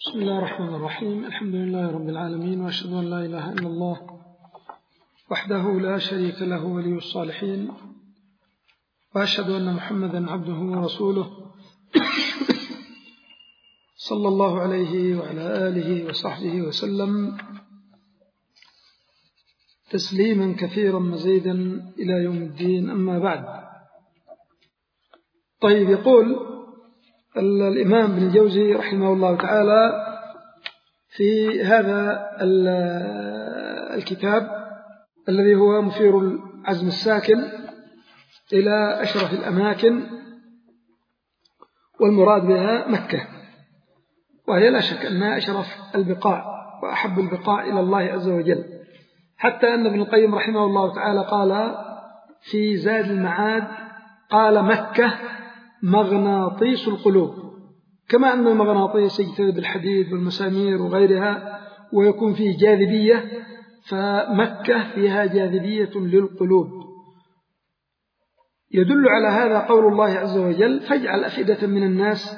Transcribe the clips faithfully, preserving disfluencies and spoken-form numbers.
بسم الله الرحمن الرحيم. الحمد لله رب العالمين، وأشهد أن لا إله إلا الله وحده لا شريك له ولي الصالحين، وأشهد أن محمدا عبده ورسوله صلى الله عليه وعلى آله وصحبه وسلم تسليما كثيرا مزيدا إلى يوم الدين. أما بعد، طيب، يقول الإمام ابن الجوزي رحمه الله تعالى في هذا الكتاب الذي هو مثير العزم الساكن إلى أشرف الأماكن، والمراد بها مكة، وهي لا شك أنها أشرف البقاع وأحب البقاع إلى الله عز وجل، حتى أن ابن القيم رحمه الله تعالى قال في زاد المعاد، قال مكة مغناطيس القلوب، كما أن المغناطيس يجتذب الحديد والمسامير وغيرها ويكون فيه جاذبية، فمكة فيها جاذبية للقلوب. يدل على هذا قول الله عز وجل: فاجعل أفئدة من الناس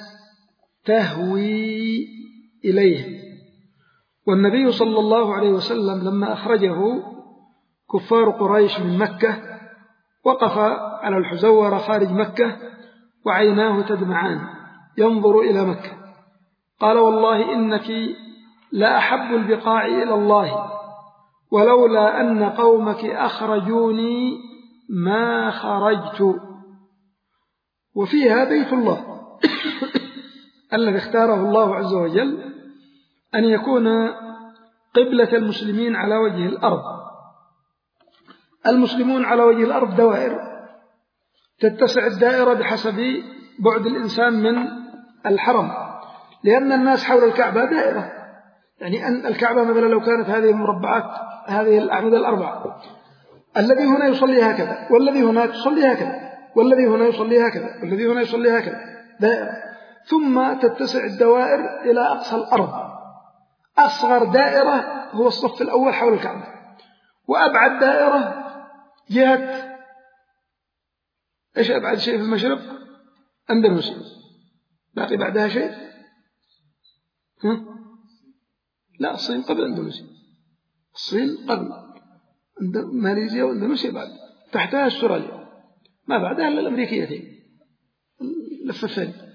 تهوي إليه. والنبي صلى الله عليه وسلم لما أخرجه كفار قريش من مكة وقف على الحزورة خارج مكة وعيناه تدمعان ينظر إلى مكة، قال: والله إنك لا أحب البقاع إلى الله، ولولا أن قومك أخرجوني ما خرجت. وفيها بيت الله الذي اختاره الله عز وجل أن يكون قبلة المسلمين على وجه الأرض. المسلمون على وجه الأرض دوائر، تتسع الدائرة بحسب بعد الإنسان من الحرم، لأن الناس حول الكعبة دائرة، يعني أن الكعبة مثلا لو كانت هذه المربعات، هذه الأعمدة الأربعة، الذي هنا يصلي هكذا، والذي هنا يصلي هكذا، والذي هنا يصلي هكذا، والذي هنا يصلي هكذا، دائرة. ثم تتسع الدوائر إلى أقصى الأرض. أصغر دائرة هو الصف الأول حول الكعبة، وأبعد دائرة جهة إيش أبعد شيء في المشرق؟ أندونيسيا. باقي بعدها شيء؟ ها؟ لا، الصين قبل أندونيسيا. الصين قبل ماليزيا وأندونيسيا بعد، تحتها استراليا، ما بعدها إلا الأمريكيتين اللفة الثانية.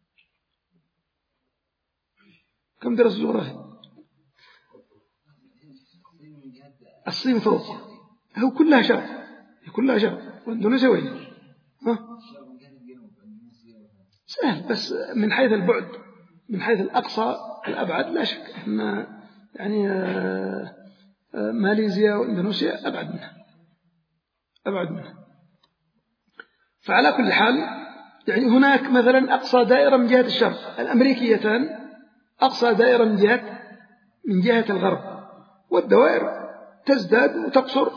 كم درس جغرافيا؟ الصين فوق، هو كلها شرق، كلها شرق. وأندونيسيا وين؟ ها؟ سهل، بس من حيث البعد، من حيث الأقصى الأبعد لا شك أن يعني ماليزيا وإندونيسيا أبعد منها، أبعد منها. فعلى كل حال، يعني هناك مثلا أقصى دائرة من جهة الشرق، الأمريكيتان أقصى دائرة من جهة من جهة الغرب، والدوائر تزداد وتقصر.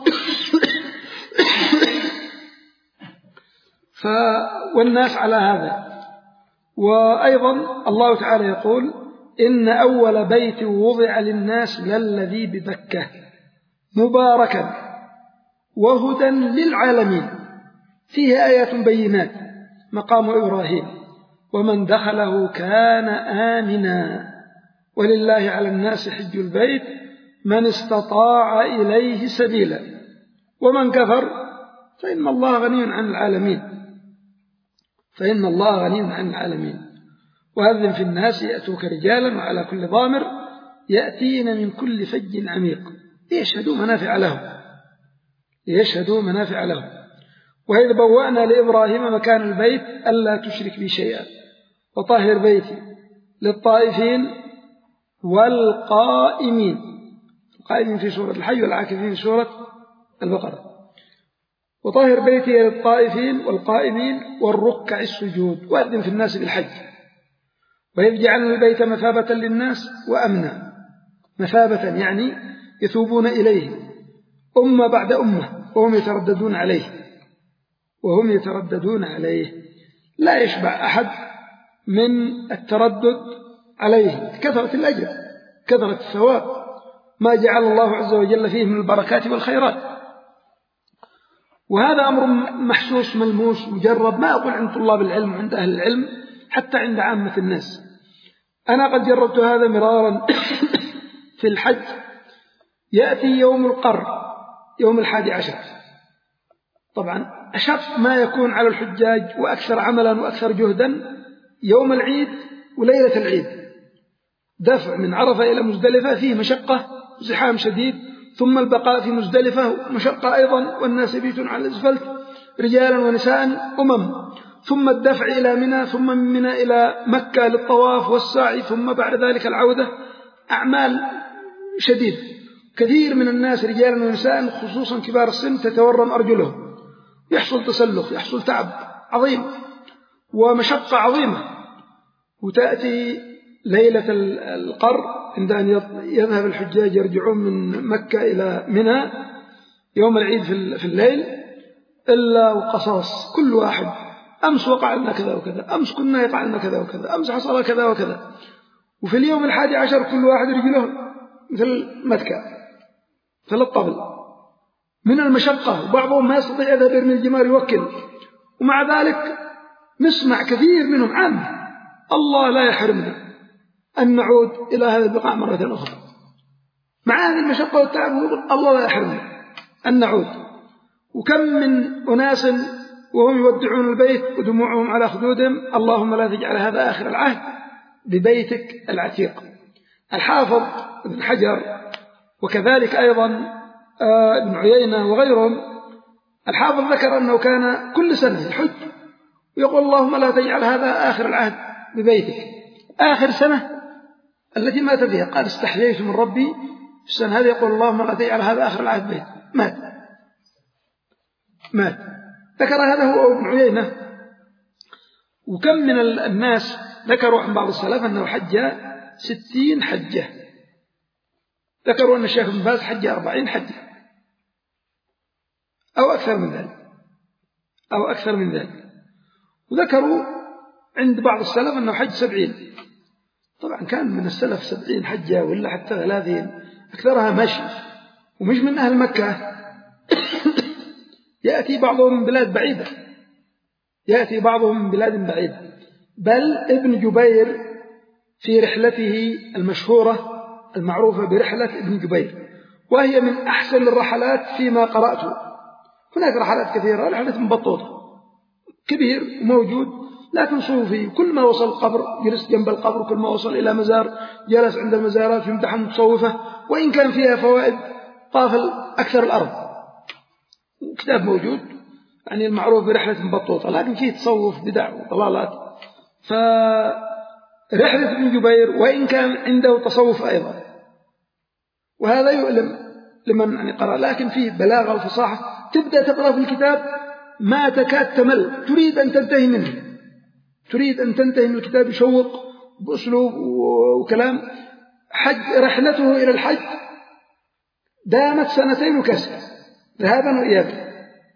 ف والناس على هذا. وأيضا الله تعالى يقول: إن أول بيت وضع للناس للذي ببكة مباركا وهدى للعالمين فيه آيات بينات مقام إبراهيم ومن دخله كان آمنا ولله على الناس حج البيت من استطاع إليه سبيلا ومن كفر فإن الله غني عن العالمين فإن الله غني عن العالمين وأذن في الناس يأتوك رجالا وعلى كل ضامر يأتين من كل فج عميق ليشهدوا منافع لهم ليشهدوا منافع لهم وإذ بوأنا لإبراهيم مكان البيت ألا تشرك بي شيئا وطهر بيتي للطائفين والقائمين، القائمين في سورة الحج والعاكفين في سورة البقرة. وطهر بيتي للطائفين والقائمين والركع السجود وأذن في الناس بالحج وإذ جعلنا البيت مثابة للناس وأمنا. مثابة يعني يثوبون إليه أمة بعد أمة وهم يترددون عليه وهم يترددون عليه لا يشبع أحد من التردد عليه، كثرة الأجر، كثرة الثواب، ما جعل الله عز وجل فيه من البركات والخيرات. وهذا أمر محسوس ملموس مجرب، ما أقول عند طلاب العلم وعند أهل العلم، حتى عند عامة الناس. أنا قد جربت هذا مرارا في الحج. يأتي يوم القر، يوم الحادي عشر، طبعا أشق ما يكون على الحجاج وأكثر عملا وأكثر جهدا يوم العيد وليلة العيد. دفع من عرفة إلى مزدلفة فيه مشقة، زحام شديد، ثم البقاء في مزدلفة مشقة أيضا، والناس يبيتون على الأسفلت رجالا ونساء أمم، ثم الدفع إلى منى، ثم من منى إلى مكة للطواف والسعي، ثم بعد ذلك العودة. أعمال شديد. كثير من الناس رجالا ونساء خصوصا كبار السن تتورم أرجلهم، يحصل تسلخ، يحصل تعب عظيم ومشقة عظيمة. وتأتي ليلة القر عند أن يذهب الحجاج يرجعون من مكة إلى منى يوم العيد في الليل، إلا وقصاص كل واحد: أمس وقع لنا كذا وكذا، أمس كنا يقع لنا كذا وكذا، أمس حصل كذا وكذا. وفي اليوم الحادي عشر كل واحد رجله مثل متكة، مثل الطبل من المشقة، وبعضهم ما يستطيع يذهب يرمي الجمار يوكل. ومع ذلك نسمع كثير منهم عام: الله لا يحرمنا أن نعود إلى هذا البقاع مرة أخرى. مع هذه المشقة والتعب يقول الله لا يحرمنا أن نعود. وكم من أناس وهم يودعون البيت ودموعهم على خدودهم: اللهم لا تجعل هذا آخر العهد ببيتك العتيق. الحافظ ابن حجر وكذلك أيضا ابن عيينة وغيرهم، الحافظ ذكر أنه كان كل سنة يحج ويقول: اللهم لا تجعل هذا آخر العهد ببيتك. آخر سنة التي مات فيها قال: استحييت من ربي في السنة هذه يقول: اللهم لا تجعل هذا آخر العهد ببيتك. مات مات ذكر هذا هو ابن عيينة. وكم من الناس ذكروا عن بعض السلف أنه حج ستين حجة. ذكروا أن الشيخ ابن باز حج أربعين حجة أو أكثر من ذلك أو أكثر من ذلك وذكروا عند بعض السلف أنه حج سبعين. طبعا كان من السلف سبعين حجة ولا حتى ثلاثين، أكثرها مشي ومش من أهل مكة. يأتي بعضهم من بلاد بعيدة، يأتي بعضهم من بلاد بعيدة. بل ابن جبير في رحلته المشهورة المعروفة برحلة ابن جبير، وهي من أحسن الرحلات فيما قرأته. هناك رحلات كثيرة، رحلة مبطوطة كبير وموجود لكن صوفي، كل ما وصل القبر جلس جنب القبر، كل ما وصل إلى مزار جلس عند المزارات يمتحن متصوفة، وإن كان فيها فوائد طاف أكثر الأرض. كتاب موجود يعني المعروف برحلة مبطوطة، لكن فيه تصوف بدع وضلالات. فرحلة ابن جبير وإن كان عنده تصوف أيضا، وهذا يؤلم لمن يعني قرأ، لكن فيه بلاغة وفصاحة. تبدأ تقرأ في الكتاب ما تكاد تمل، تريد أن تنتهي منه، تريد أن تنتهي من الكتاب، يشوق بأسلوب وكلام. حج رحلته إلى الحج دامت سنتين وكسر، ذهابا وإيابا،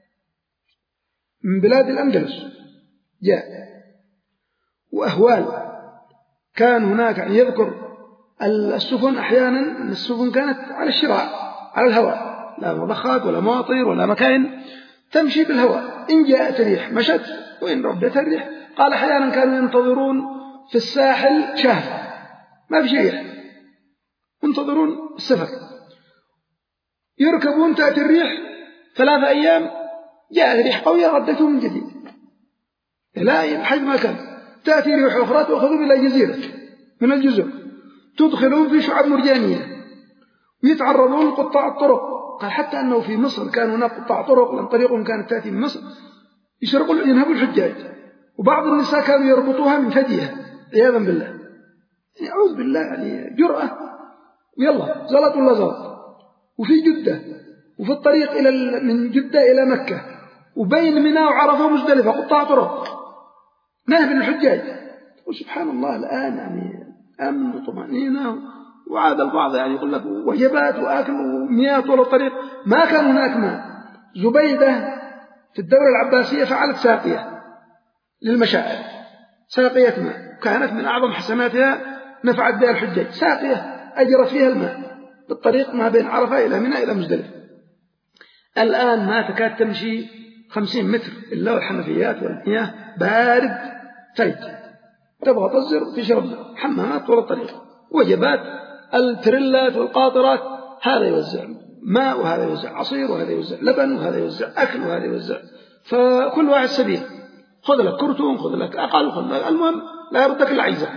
من بلاد الأندلس جاء. وأهوال كان هناك يعني يذكر السفن أحيانا أن السفن كانت على الشراع على الهواء، لا مضخات ولا مواطير ولا مكاين، تمشي بالهواء، إن جاءت ريح مشت وإن ردت الريح. قال أحيانا كانوا ينتظرون في الساحل شهر ما في ريح، ينتظرون السفر، يركبون تأتي الريح ثلاثة أيام، جاءت ريح قوية ردتهم من جديد. لا حيث ما كان تأتي ريح أخرى تأخذهم إلى جزيرة من الجزر، تدخلون في شعاب مرجانية ويتعرضون لقطاع الطرق. قال حتى أنه في مصر كان هناك قطاع طرق، لأن طريقهم كانت تأتي من مصر، يسرقوا ينهبوا الحجاج، وبعض النساء كانوا يربطوها من ثديها عياذا بالله، يعني أعوذ بالله، يعني جرأة، ويلا زلط ولا زلط. وفي جدة، وفي الطريق إلى من جدة إلى مكة، وبين منى وعرفة ومزدلفة قطاع طرق نهب الحجاج. وسبحان الله الآن يعني أمن وطمأنينة، وعاد البعض يعني يقول لك وجبات وأكل ومياه طول الطريق. ما كان هناك ماء. زبيدة في الدولة العباسية فعلت ساقية للمشاعر، ساقية ماء كانت من أعظم حسناتها، نفعت بها الحجاج، ساقية أجرت فيها الماء بالطريق ما بين عرفة إلى منى إلى مزدلفة. الآن ما تكاد تمشي خمسين متر إلا والحنفيات والمياه بارد ثلج، تبغى تصدر تشرب حمامات طول الطريق، وجبات التريلات والقاطرات، هذا يوزع ماء وهذا يوزع عصير وهذا يوزع لبن وهذا يوزع أكل وهذا يوزع، فكل واحد سبيل، خذ لك كرتون خذ لك أقل خذ لك، المهم لا يردك العجزة.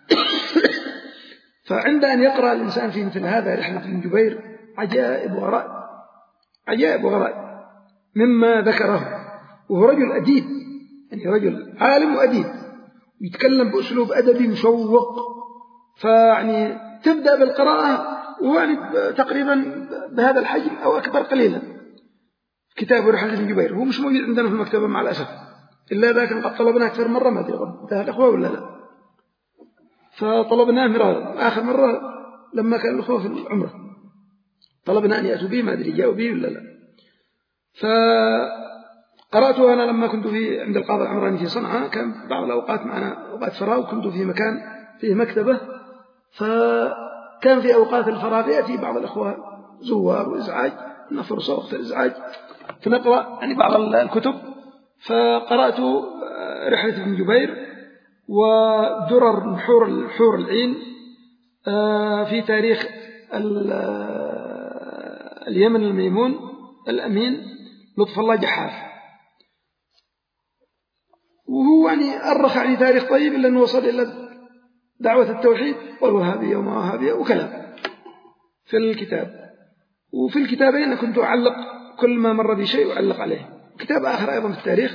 فعند أن يقرأ الإنسان في مثل هذا رحلة ابن جبير عجائب وغرائب، عجائب وغرائب مما ذكره. وهو رجل أديب، يعني رجل عالم وأديب، يتكلم بأسلوب أدبي مشوق، فيعني تبدأ بالقراءة ويعني تقريبا بهذا الحجم أو أكبر قليلا. كتاب رحلة ابن جبير هو مش موجود عندنا في المكتبة مع الأسف، إلا ذاك قد طلبناه أكثر مرة، ما أدري ده الأخوة ولا لا، فطلبناه مرارا. آخر مرة لما كان الأخوة في العمرة طلبنا أن يأتوا به، ما أدري جاءوا به ولا لا. فقرأته أنا لما كنت في عند القاضي العمراني في صنعاء، كان بعض الأوقات معنا أوقات فراغ، كنت في مكان فيه مكتبة، فكان في أوقات الفراغ يأتي بعض الأخوة زوار وإزعاج، إن فرصة وقت الإزعاج فنقرأ يعني بعض الكتب. فقرأت رحلة ابن جبير ودرر حور حور العين في تاريخ اليمن الميمون الأمين لطف الله جحاف، وهو يعني أرخ يعني تاريخ طيب، إلا أنه وصل إلى دعوة التوحيد والوهابية وما وهابية وكلام في الكتاب. وفي الكتابين كنت أعلق كل ما مر بي شيء أعلق عليه. كتاب آخر أيضا في التاريخ،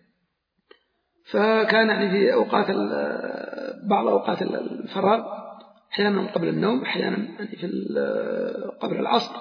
فكان يعني في أوقات بعض أوقات الفراغ، أحيانا قبل النوم، أحيانا يعني في قبل العصر.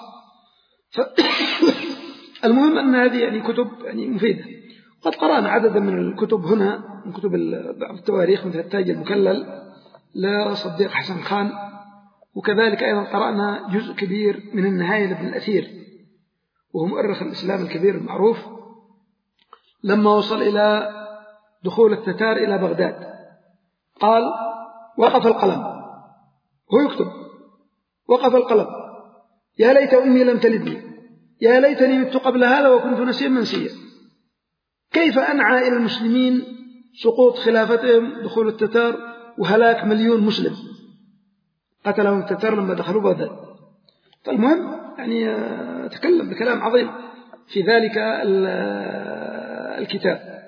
المهم أن هذه يعني كتب يعني مفيدة. قد قرأنا عددا من الكتب هنا، من كتب بعض التواريخ مثل التاج المكلل لصديق حسن خان، وكذلك أيضا قرأنا جزء كبير من النهاية لابن الأثير، وهو مؤرخ الإسلام الكبير المعروف، لما وصل إلى دخول التتار إلى بغداد قال وقف القلم، هو يكتب وقف القلم: يا ليت أمي لم تلدني، يا ليتني مت قبل هذا وكنت نسيا منسيا. كيف أنعى إلى المسلمين سقوط خلافتهم دخول التتار وهلاك مليون مسلم قتلهم التتار لما دخلوا بغداد. فالمهم يعني تكلم بكلام عظيم في ذلك الكتاب.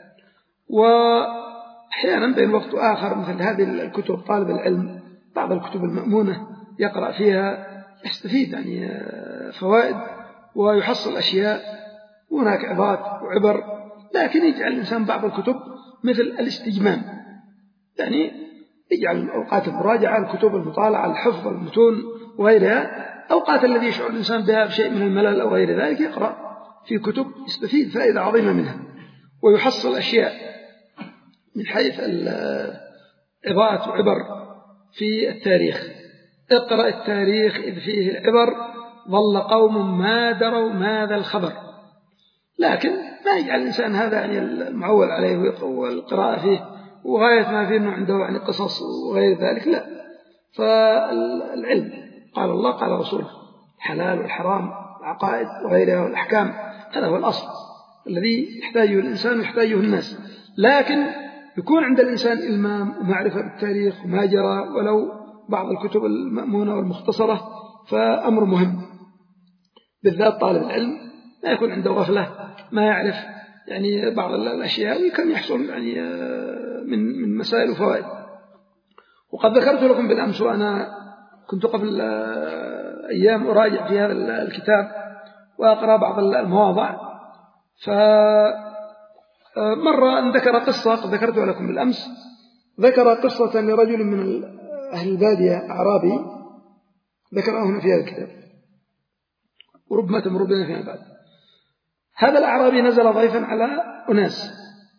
وأحيانا بين وقت آخر مثل هذه الكتب طالب العلم بعض الكتب المأمونة يقرأ فيها يستفيد يعني فوائد ويحصل أشياء، وهناك عظات وعبر، لكن يجعل الإنسان بعض الكتب مثل الاستجمام، يعني يجعل أوقات المراجعة الكتب المطالعة الحفظ المتون وغيرها، أوقات الذي يشعر الإنسان بها بشيء من الملل أو غير ذلك يقرأ في كتب يستفيد فائدة عظيمة منها ويحصل أشياء من حيث العظات وعبر في التاريخ. اقرأ التاريخ إذ فيه العبر، ظل قوم ما دروا ماذا الخبر. لكن ما يجعل الإنسان هذا يعني المعول عليه والقراءة فيه وغاية ما فيه أنه عنده يعني قصص وغير ذلك، لا. فالعلم قال الله قال رسوله، الحلال والحرام العقائد وغيرها والأحكام، هذا هو الأصل الذي يحتاجه الإنسان ويحتاجه الناس. لكن يكون عند الإنسان إلمام ومعرفة بالتاريخ وما جرى ولو بعض الكتب المأمونة والمختصرة، فأمر مهم، بالذات طالب العلم ما يكون عنده غفلة، ما يعرف يعني بعض الأشياء ويكون يحصل يعني من من مسائل وفوائد. وقد ذكرت لكم بالأمس وأنا كنت قبل أيام أراجع في هذا الكتاب وأقرأ بعض المواضع، فمرة أن ذكر قصة قد ذكرتها لكم بالأمس، ذكر قصة لرجل من أهل البادية أعرابي ذكرها هنا في هذا الكتاب وربما تمر بنا فيما بعد. هذا الأعرابي نزل ضيفا على أناس،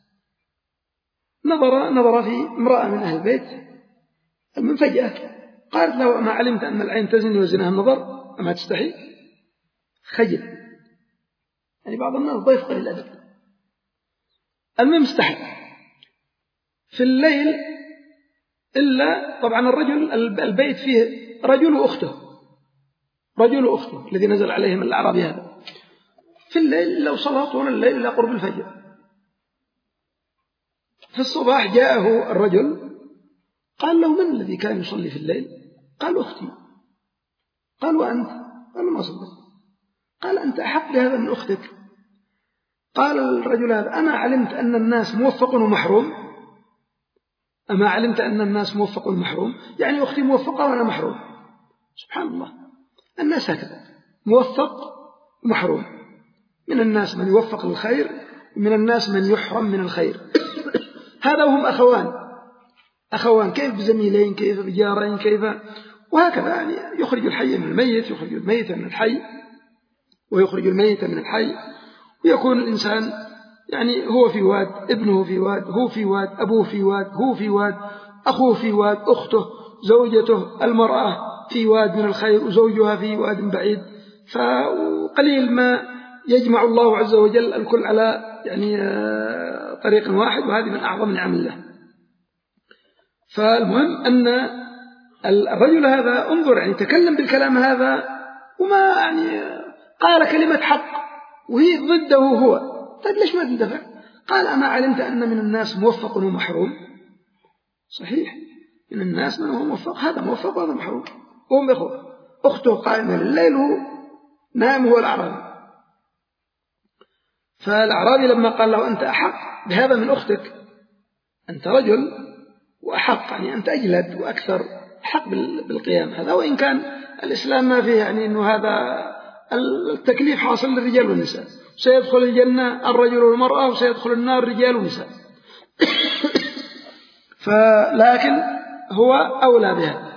نظر نظر في امرأة من أهل البيت، من فجأة قالت له: ما علمت أن العين تزني وزنها النظر أما تستحي؟ خجل، يعني بعض الناس ضيف قليل الأدب. المهم استحي في الليل، إلا طبعا الرجل البيت فيه رجل وأخته، رجل وأخته الذي نزل عليهم الأعرابي هذا في الليل، لو صلى طول الليل إلى قرب الفجر. في الصباح جاءه الرجل قال له: من الذي كان يصلي في الليل؟ قال: أختي. قال: وأنت؟ قال: ما صدق. قال: أنت أحق بهذا من أختك. قال الرجل هذا: أما علمت أن الناس موفق ومحروم؟ أما علمت أن الناس موفق ومحروم؟ يعني أختي موفقة وأنا محروم. سبحان الله، الناس هكذا، موفق ومحروم. من الناس من يوفق للخير ومن الناس من يحرم من الخير. هذا وهم أخوان أخوان كيف بزميلين، كيف بجارين، كيف، وهكذا. يعني يخرج الحي من الميت، يخرج الميت من الحي، ويخرج الميت من الحي، ويكون الإنسان يعني هو في واد، ابنه في واد، هو في واد، أبوه في واد، هو في واد، أخوه في واد، أخته، زوجته، المرأة في واد من الخير وزوجها في واد بعيد. فقليل ما يجمع الله عز وجل الكل على يعني طريق واحد، وهذه من أعظم نعم الله. فالمهم أن الرجل هذا انظر يعني تكلم بالكلام هذا وما يعني قال كلمة حق وهي ضده هو. طيب ليش ما تندفع؟ قال: أما علمت أن من الناس موفق ومحروم؟ صحيح، من الناس من هو موفق، هذا موفق وهذا محروم. أم أخوه، أخته قائمة الليل وهو نام، هو الأعرابي. فالأعرابي لما قال له: أنت أحق بهذا من أختك، أنت رجل وأحق، يعني أنت أجلد وأكثر حق بالقيام هذا، وإن كان الإسلام ما فيه يعني أنه هذا التكليف حاصل للرجال والنساء، سيدخل الجنة الرجل والمرأة وسيدخل النار الرجال والنساء. فلكن هو أولى بها.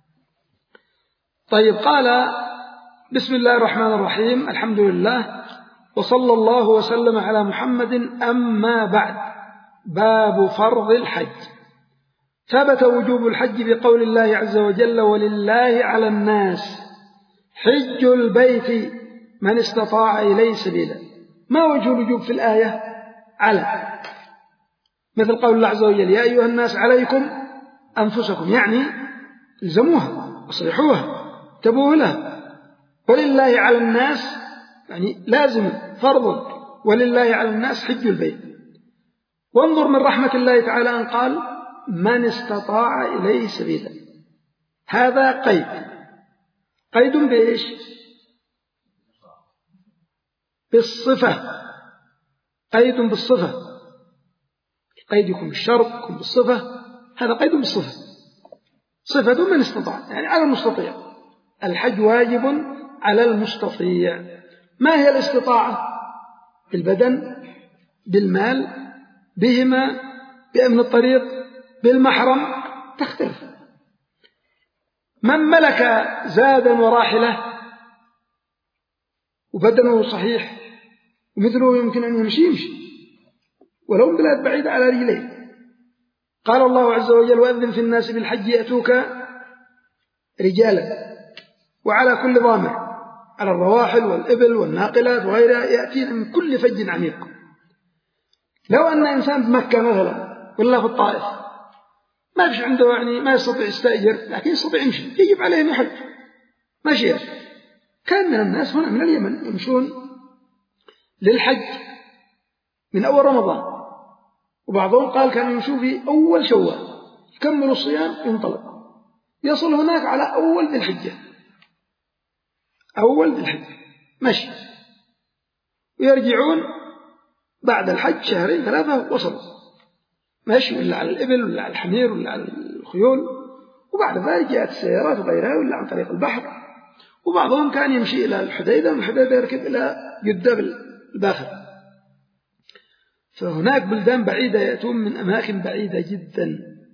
طيب، قال: بسم الله الرحمن الرحيم، الحمد لله وصلى الله وسلم على محمد. أما بعد، باب فرض الحج. ثبت وجوب الحج بقول الله عز وجل: ولله على الناس حج البيت من استطاع إليه سبيلا. ما وجه الوجوب في الآية؟ على، مثل قول الله عز وجل: يا أيها الناس عليكم أنفسكم، يعني الزموها اصلحوها تبوه لها. ولله على الناس يعني لازم فرض، ولله على الناس حج البيت. وانظر من رحمة الله تعالى أن قال: من استطاع إليه سبيلا. هذا قيد، قيد بإيش؟ بالصفة، قيد بالصفة. قيد يكون بالشرط، يكون بالصفة، هذا قيد بالصفة. صفة من استطاع، يعني على المستطيع. الحج واجب على المستطيع. ما هي الاستطاعة؟ بالبدن، بالمال، بهما، بأمن الطريق، بالمحرم، تختلف. من ملك زادا وراحلة وبدنه صحيح ومثله يمكن أن يمشي يمشي ولو بلاد بعيدة على رجليه. قال الله عز وجل: وأذن في الناس بالحج يأتوك رجالا وعلى كل ضامر، على الرواحل والإبل والناقلات وغيرها، يأتين من كل فج عميق. لو أن إنسان بمكة مثلا ولا في الطائف ما فيش عنده يعني ما يستطيع يستأجر، لكن يستطيع يمشي، يجب عليه أن يحج ماشي. كان من الناس هنا من اليمن يمشون للحج من أول رمضان، وبعضهم قال كانوا يمشوا في أول شوال، يكملوا الصيام ينطلق، يصل هناك على أول ذي الحجة، أول ذي الحجة مشي، ويرجعون بعد الحج شهرين ثلاثة وصلوا ماشي، ولا على الإبل ولا على الحمير ولا على الخيول، وبعد ذلك جاءت السيارات وغيرها ولا عن طريق البحر. وبعضهم كان يمشي إلى الحديدة ومن الحديدة يركب إلى جدة الباخر. فهناك بلدان بعيدة يأتون من أماكن بعيدة جدا.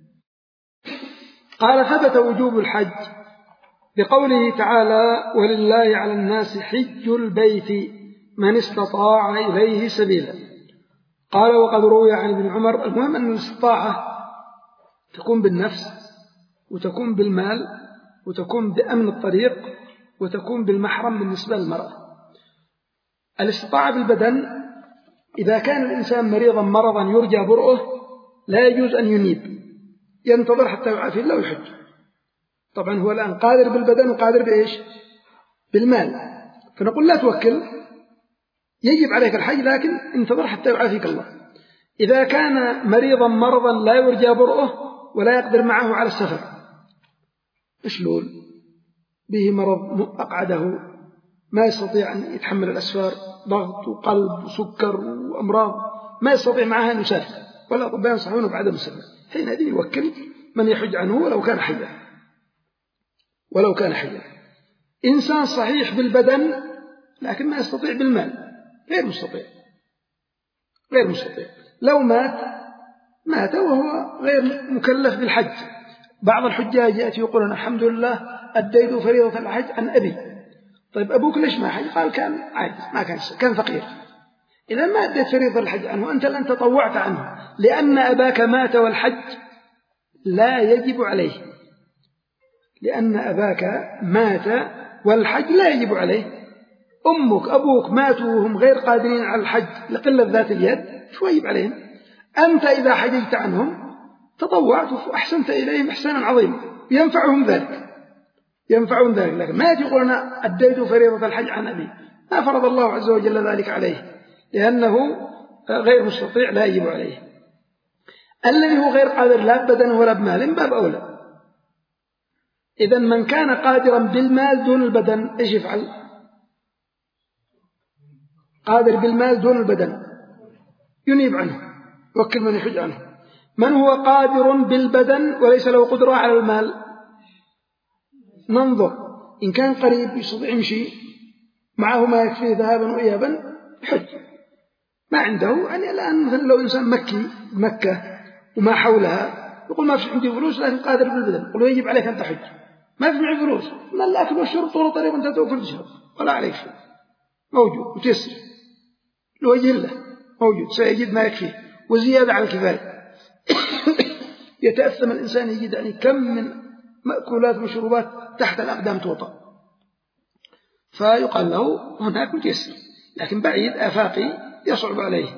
قال: ثبت وجوب الحج بقوله تعالى: ولله على الناس حج البيت من استطاع إليه سبيلا. قال: وقد روي عن ابن عمر. المهم أن الاستطاعة تكون بالنفس، وتكون بالمال، وتكون بأمن الطريق، وتكون بالمحرم بالنسبة للمرأة. الاستطاعة بالبدن، إذا كان الإنسان مريضا مرضا يرجى برؤه لا يجوز أن ينيب، ينتظر حتى يعافي الله ويحج. طبعا هو الآن قادر بالبدن وقادر بإيش؟ بالمال، فنقول لا توكل، يجب عليك الحج لكن انتظر حتى يعافيك الله. إذا كان مريضا مرضا لا يرجى برؤه ولا يقدر معه على السفر، شلون؟ به مرض أقعده ما يستطيع أن يتحمل الأسفار، ضغط وقلب وسكر وأمراض، ما يستطيع معها أن يسافر، والأطباء ينصحونه بعدم السفر. حينئذ يوكل من يحج عنه ولو كان حيا، ولو كان حيا. إنسان صحيح بالبدن لكن ما يستطيع بالمال، غير مستطيع، غير مستطيع. لو مات مات وهو غير مكلف بالحج. بعض الحجاج يأتي يقولون الحمد لله أديت فريضة الحج عن أبي. طيب أبوك ليش ما حج؟ قال كان عاجز، ما كان كان فقير. إذا ما أديت فريضة الحج عنه أنت لن تطوعت عنه، لأن أباك مات والحج لا يجب عليه، لأن أباك مات والحج لا يجب عليه. أمك أبوك ماتوا وهم غير قادرين على الحج لقلة ذات اليد، شو يجب عليهم؟ أنت إذا حججت عنهم تطوعت وأحسنت إليهم إحسانا عظيما، ينفعهم ذلك، ينفعهم ذلك. لكن ما يقول أنا أديت فريضة الحج عن أبي، ما فرض الله عز وجل ذلك عليه، لأنه غير مستطيع لا يجب عليه. الذي هو غير قادر لا بدنه ولا بمال باب أولى. إذن من كان قادرا بالمال دون البدن إيش يفعل؟ قادر بالمال دون البدن ينيب عنه، يوكل من يحج عنه. من هو قادر بالبدن وليس له قدرة على المال، ننظر إن كان قريب يستطيع يمشي معه ما يكفيه ذهابا وإيابا يحج، ما عنده يعني الآن مثلا لو إنسان مكي مكة وما حولها يقول ما في عندي فلوس لكن قادر بالبدن، يقول يجب عليك أن تحج، ما في معي فلوس، ما الأكل والشرب طول الطريق وأنت تأكل تشرب ولا عليك شيء، موجود وتيسر لوجه الله، موجود سيجد ما يكفيه وزيادة على الكفاية. يتأثم الإنسان يجد يعني كم من مأكولات ومشروبات تحت الأقدام توطى، فيقال له هناك متيسر، لكن بعيد آفاقي يصعب عليه.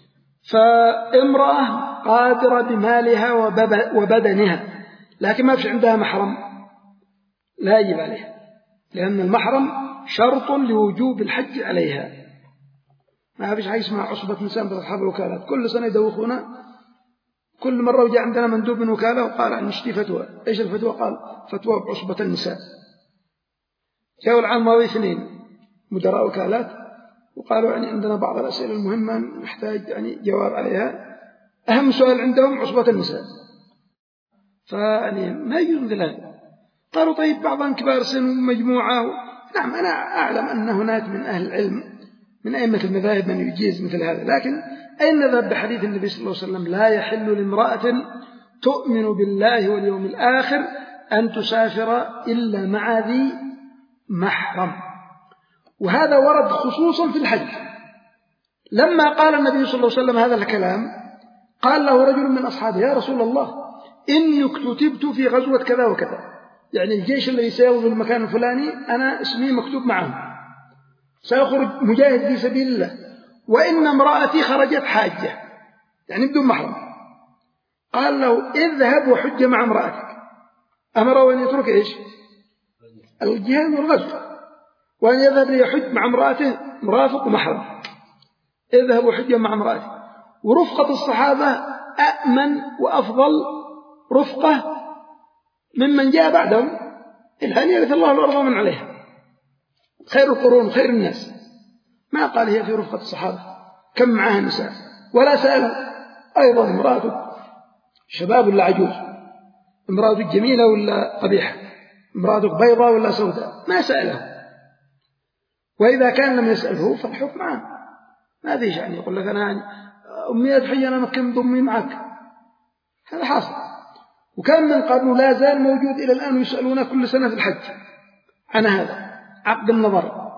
فامرأة قادرة بمالها وبدنها لكن ما فيش عندها محرم لا يجب عليها، لأن المحرم شرط لوجوب الحج عليها. ما فيش حاجة اسمها عصبة نساء بأصحاب الوكالات، كل سنة يدوخونا، كل مرة وجاء عندنا مندوب من وكالة وقال عن نشتي فتوى. إيش الفتوى؟ قال فتوى بعصبة النساء. جاءوا العام الماضي اثنين مدراء وكالات وقالوا يعني عندنا بعض الأسئلة المهمة نحتاج يعني جواب عليها، أهم سؤال عندهم عصبة النساء، فيعني ما يجوز مثل هذا. قالوا طيب بعضهم كبار سن ومجموعة و... نعم أنا أعلم أن هناك من أهل العلم من أئمة المذاهب من يجيز مثل هذا، لكن أين نذهب بحديث النبي صلى الله عليه وسلم لا يحل لامرأة تؤمن بالله واليوم الآخر أن تسافر إلا مع ذي محرم. وهذا ورد خصوصا في الحج. لما قال النبي صلى الله عليه وسلم هذا الكلام قال له رجل من أصحابه يا رسول الله إني اكتتبت في غزوة كذا وكذا، يعني الجيش الذي سيغزو المكان الفلاني أنا اسمي مكتوب معه، سأخرج مجاهد في سبيل الله، وإن امرأتي خرجت حاجة يعني بدون محرم. قال له اذهب وحج مع امرأتك، أمره أن يترك إيش الجهاد والغزو وأن يذهب ليحج مع امرأته مرافق ومحرم، اذهب وحج مع امرأتك. ورفقة الصحابة أأمن وأفضل رفقة ممن جاء بعدهم، إلا أن يرث الله الأرض ومن عليها، خير القرون خير الناس. ما قال هي في رفقة الصحابة كم معها نساء، ولا سأل أيضا امرأتك شباب ولا عجوز، امرأتك جميلة ولا قبيحة، امرأتك بيضاء ولا سوداء، ما سأله. وإذا كان لم يسأله فالحكم عام، ما فيش يعني يقول لك أنا أمي أدحي أنا مكن ضمي معك، هذا حاصل. وكان من قبل لا زال موجود إلى الآن يسألون كل سنة في الحج عن هذا عقد النظر.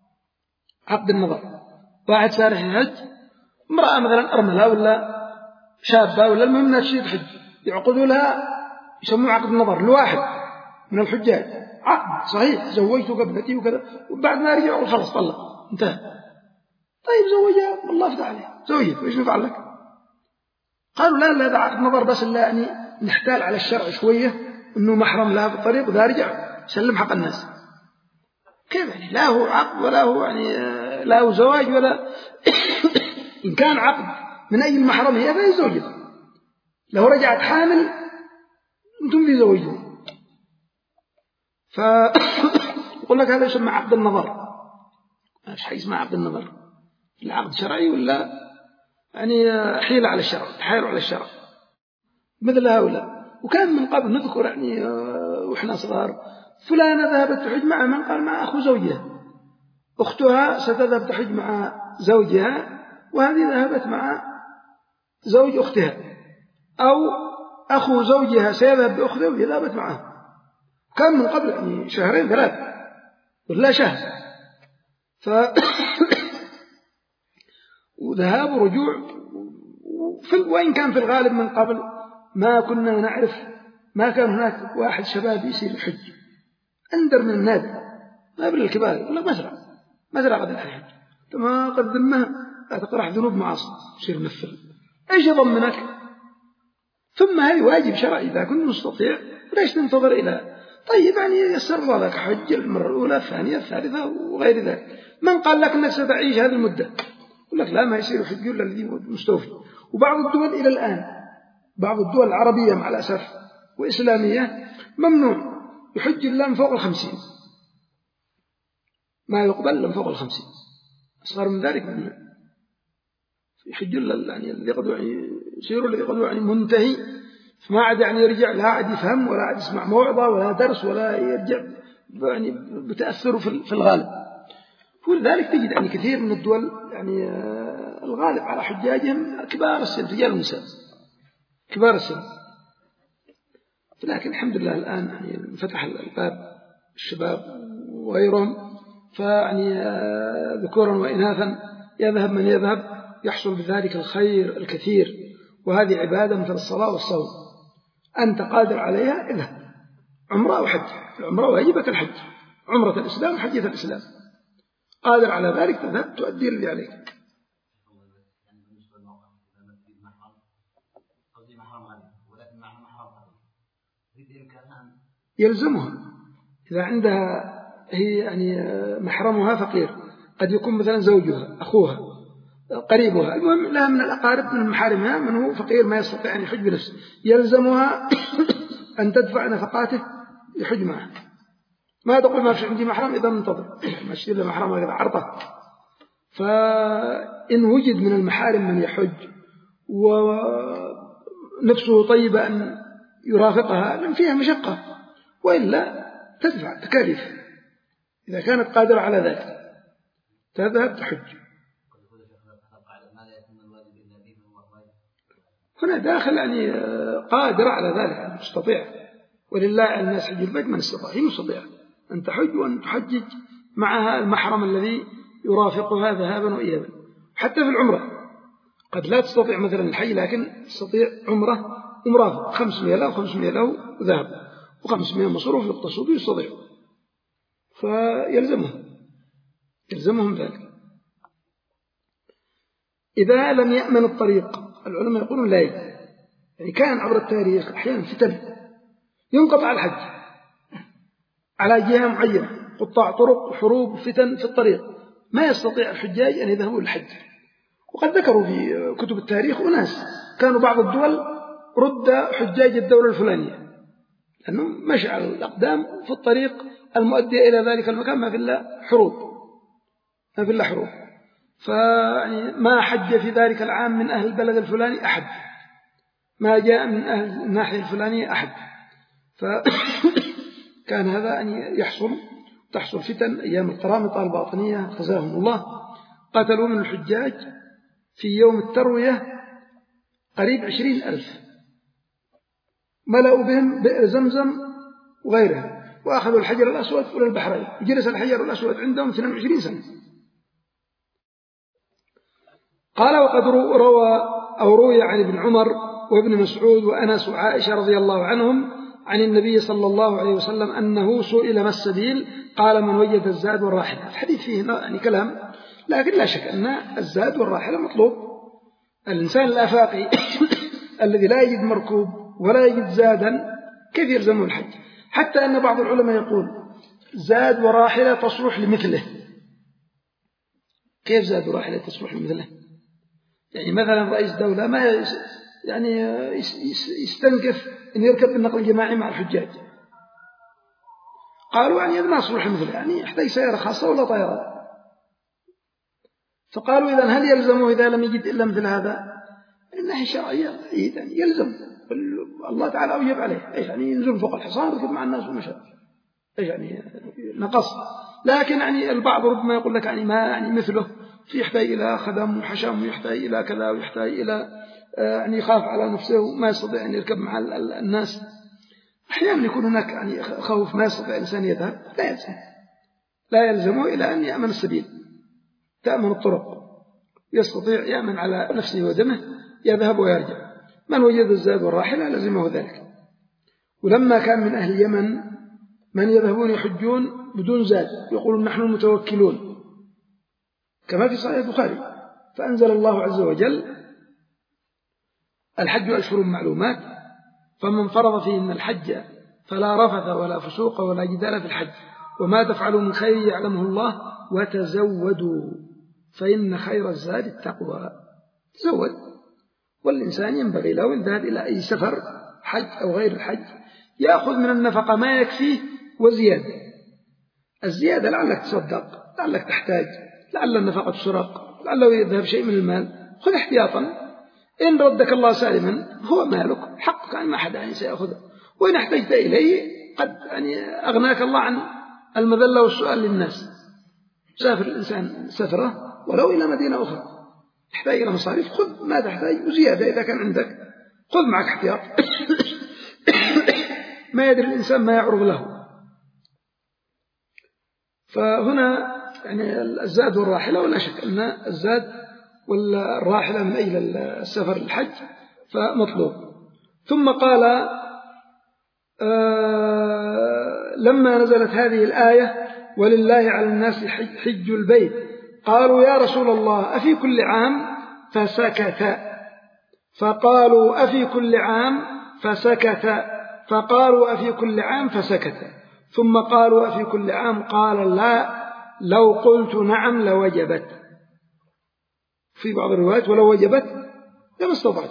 عقد النظر واحد سارح الحج، امرأة مثلا أرملة ولا شابة ولا المهم أنها تشير الحج، يعقدوا لها يسموه عقد النظر لواحد من الحجاج، عقد صحيح زوجته قبلتي وكذا، وبعد ما رجعوا خلص طلق انتهى. طيب زوجها الله فتح عليه زوجته ايش نفعل لك؟ قالوا لا لا هذا عقد نظر بس لا يعني نحتال على الشرع شوية انه محرم لها في الطريق وذا رجع سلم حق الناس. كيف يعني لا هو عقد ولا هو يعني لا هو زواج ولا إن كان عقد من أي المحرم هي فهي زوجته. لو رجعت حامل أنتم في زوجهم، فيقول لك هذا يسمى عقد النظر. ايش حي اسمه عقد النظر؟ العقد شرعي ولا يعني حيلة على الشرع، تحايل على الشرع مثل هؤلاء. وكان من قبل نذكر يعني وإحنا صغار فلانة ذهبت تحج مع من قال مع أخو زوجها، أختها ستذهب تحج مع زوجها وهذه ذهبت مع زوج أختها، أو أخو زوجها سيذهب بأخته وهي ذهبت معه. كان من قبل يعني شهرين ثلاث ولا شهر. ف وذهاب ورجوع، وإن كان في الغالب من قبل ما كنا نعرف، ما كان هناك واحد شباب يصير الحج أندر من النادي ما بل الكبار يقول لك مسرع مسرع قد الحج ما قد ذمها لا تقرح ذنوب معاصي يصير مثل ايش يضمنك؟ ثم هذه واجب شرعي إذا كنت مستطيع ليش تنتظر إلى طيب يعني يسر الله لك حج المرة الأولى الثانية الثالثة وغير ذلك. من قال لك أنك ستعيش هذه المدة؟ يقول لك لا ما يصير حج إلا الذي مستوفي. وبعض الدول إلى الآن بعض الدول العربية مع الأسف وإسلامية ممنوع يحج إلا من فوق الخمسين، ما يقبل إلا من فوق الخمسين، أصغر من ذلك ممنوع. يحج إلا يعني اللي قد يصير اللي قد يعني منتهي، ما عاد يعني يرجع لا عاد يفهم ولا عاد يسمع موعظة ولا درس ولا يرجع يعني بتأثره في الغالب. ولذلك تجد يعني كثير من الدول يعني الغالب على حجاجهم كبار السن رجال ونساء كبار السن. لكن الحمد لله الآن يعني فتح الباب الشباب وغيرهم، فيعني ذكورا وإناثا يذهب من يذهب يحصل بذلك الخير الكثير. وهذه عبادة مثل الصلاة والصوم، أنت قادر عليها اذهب عمرة وحج. العمرة واجبة الحج، عمرة الإسلام وحجة الإسلام، قادر على ذلك تذهب تؤدي اللي عليك. يلزمها إذا عندها هي يعني محرمها فقير، قد يكون مثلا زوجها أخوها قريبها، المهم لها من الأقارب من محارمها من هو فقير ما يستطيع أن يحج بنفسه، يلزمها أن تدفع نفقاته يحج معه. ما تقول ما فيش عندي محرم إذا منتظر ما اشتري له محرم هذا عرضه. فإن وجد من المحارم من يحج ونفسه طيبة أن يرافقها لم فيها مشقة، وإلا تدفع تكاليف إذا كانت قادرة على ذلك تذهب تحج. هنا داخل يعني قادرة على ذلك مستطيع، ولله على الناس حج البيت من استطاع. هي مستطيع أن تحج وأن تحجج معها المحرم الذي يرافقها ذهابا وإيابا. حتى في العمرة قد لا تستطيع مثلا الحج لكن تستطيع عمرة ومرافق، خمسمائة له وخمسمائة له وذهب وخمسمائة مصروف يقتصد ويستطيع، فيلزمهم يلزمهم ذلك. إذا لم يأمن الطريق العلماء يقولون لا يجب. يعني كان عبر التاريخ أحيانا فتن ينقطع الحج على جهة معينة، قطاع طرق وحروب وفتن في الطريق ما يستطيع الحجاج أن يذهبوا للحج. وقد ذكروا في كتب التاريخ أناس كانوا بعض الدول رد حجاج الدولة الفلانية لأنه مشى على الأقدام في الطريق المؤدية إلى ذلك المكان ما في إلا حروب ما في إلا حروب فيعني ما حج في ذلك العام من أهل البلد الفلاني أحد، ما جاء من أهل الناحية الفلانية أحد. فكان هذا أن يحصل تحصل فتن. أيام القرامطة الباطنية خزاهم الله قتلوا من الحجاج في يوم التروية قريب عشرين ألف، ملأوا بهم بئر زمزم وغيرها، وأخذوا الحجر الأسود إلى البحرين، جلس الحجر الأسود عندهم اثنين وعشرين سنة. قال وقد روى أو روي عن ابن عمر وابن مسعود وأنس وعائشة رضي الله عنهم عن النبي صلى الله عليه وسلم أنه سئل ما السبيل قال من وجد الزاد والراحلة. الحديث فيه يعني كلام، لكن لا شك أن الزاد والراحلة مطلوب. الإنسان الآفاقي الذي لا يجد مركوب ولا يجد زادا كيف يلزمه الحج؟ حتى أن بعض العلماء يقول زاد وراحلة تصلح لمثله. كيف زاد وراحلة تصلح لمثله؟ يعني مثلا رئيس دولة ما يعني يستنكف أن يركب بالنقل الجماعي مع الحجاج. قالوا يعني هذا ما صلح مثله، يعني يحتاج سيارة خاصة ولا طيارة. فقالوا إذن هل يلزمه إذا لم يجد إلا مثل هذا؟ الناحية الشرعية يعني يلزم، الله تعالى أوجب عليه، إيش يعني ينزل فوق الحصان يركب مع الناس ومشى، إيش يعني نقص. لكن يعني البعض ربما يقول لك يعني ما يعني مثله، في يحتاج إلى خدم وحشم ويحتاج إلى كذا ويحتاج إلى يعني يخاف على نفسه وما يستطيع أن يركب مع الناس. أحيانا يكون هناك يعني خوف ما يستطيع الإنسان يذهب، لا يلزم لا يلزمه إلى أن يأمن السبيل، تأمن الطرق، يستطيع يأمن على نفسه ودمه، يذهب ويرجع. من وجد الزاد والراحلة لزمه ذلك. ولما كان من أهل اليمن من يذهبون يحجون بدون زاد، يقولون نحن المتوكلون كما في صحيح البخاري، فأنزل الله عز وجل الحج أشهر معلومات، فمن فرض فيهن الحج فلا رفث ولا فسوق ولا جدال في الحج، وما تفعلوا من خير يعلمه الله، وتزودوا فإن خير الزاد التقوى. تزود، والإنسان ينبغي له الذهاب إلى أي سفر حج أو غير الحج يأخذ من النفقة ما يكفيه وزيادة. الزيادة لعلك تصدق، لعلك تحتاج، لعل النفقة تسرق، لعله يذهب شيء من المال، خذ احتياطا. إن ردك الله سالما هو مالك حقك، يعني ما أحد يعني سيأخذه، وإن احتجت إليه قد يعني أغناك الله عن المذلة والسؤال للناس. سافر الإنسان سفره ولو إلى مدينة أخرى تحتاج إلى مصاريف، خذ ما تحتاج وزيادة إذا كان عندك، خذ معك احتياط. ما يدري الإنسان ما يعرض له. فهنا يعني الزاد والراحلة، ولا شك أن الزاد والراحلة من أجل السفر الحج فمطلوب. ثم قال آه لما نزلت هذه الآية ولله على الناس حج البيت، قالوا يا رسول الله أفي كل عام؟ فسكت. فقالوا أفي كل عام؟ فسكت. فقالوا أفي كل عام؟ فسكت. ثم قالوا أفي كل عام؟ قال لا، لو قلت نعم لوجبت. في بعض الروايات ولو وجبت لما استطعت،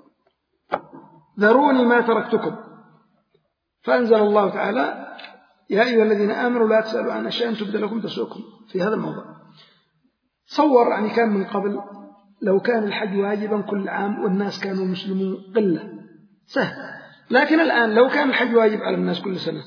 ذروني ما تركتكم. فأنزل الله تعالى يا أيها الذين آمنوا لا تسألوا عن أشياء تبدأ لكم تسؤكم في هذا الموضوع. صور يعني كان من قبل لو كان الحج واجبا كل عام والناس كانوا مسلمون قلة سهل، لكن الآن لو كان الحج واجب على الناس كل سنة،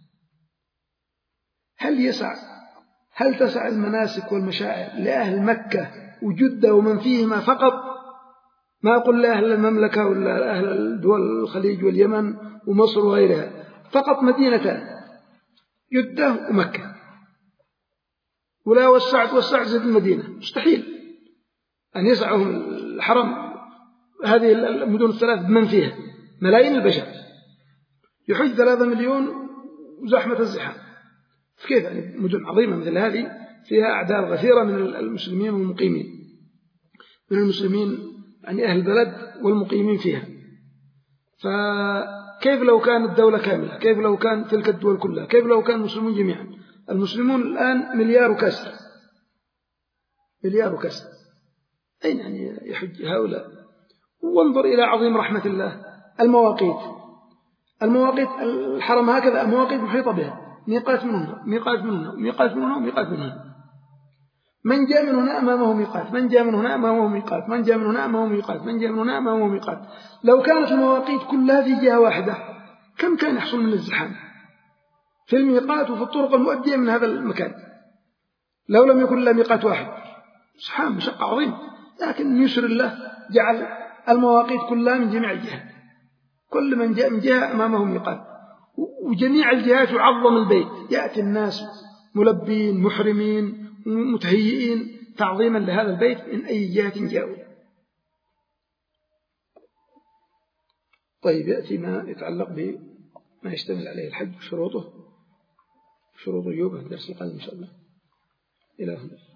هل يسع هل تسع المناسك والمشاعر لأهل مكة وجدة ومن فيهما فقط؟ ما أقول لأهل المملكة ولا أهل الدول الخليج واليمن ومصر وغيرها، فقط مدينتان جدة ومكة، ولا وسعت وسعت زد المدينة، مستحيل أن يسعهم الحرم هذه المدن الثلاث بمن فيها ملايين البشر، يحج ثلاثة مليون وزحمة الزحام. فكيف يعني مدن عظيمة مثل هذه فيها أعداد غفيرة من المسلمين والمقيمين، من المسلمين يعني أهل البلد والمقيمين فيها، فكيف لو كانت الدولة كاملة؟ كيف لو كان تلك الدول كلها؟ كيف لو كان المسلمون جميعا؟ المسلمون الآن مليار وكسر، مليار وكسر، أين يعني يحج هؤلاء؟ وانظر إلى عظيم رحمة الله المواقيت، المواقيت الحرم هكذا المواقيت محيطة بها، ميقات من هنا ميقات من هنا ميقات من هنا ميقات من هنا، من جاء من هنا أمامه ميقات، من جاء من هنا أمامه ميقات، من جاء من هنا أمامه ميقات، من جاء من هنا أمامه ميقات. لو كانت المواقيت كلها في جهة واحدة كم كان يحصل من الزحام في الميقات وفي الطرق المؤدية من هذا المكان؟ لو لم يكن إلا ميقات واحد زحام مشقة عظيم، لكن من يسر الله جعل المواقيت كلها من جميع الجهات، كل من جاء من جهة أمامه ميقات، وجميع الجهات يعظم البيت، يأتي الناس ملبين محرمين متهيئين تعظيما لهذا البيت من أي جهة جاءوا. طيب يأتي ما يتعلق بما يشتمل عليه الحج وشروطه، شروط وجوبه الدرس القادم إن شاء الله. إلى هنا.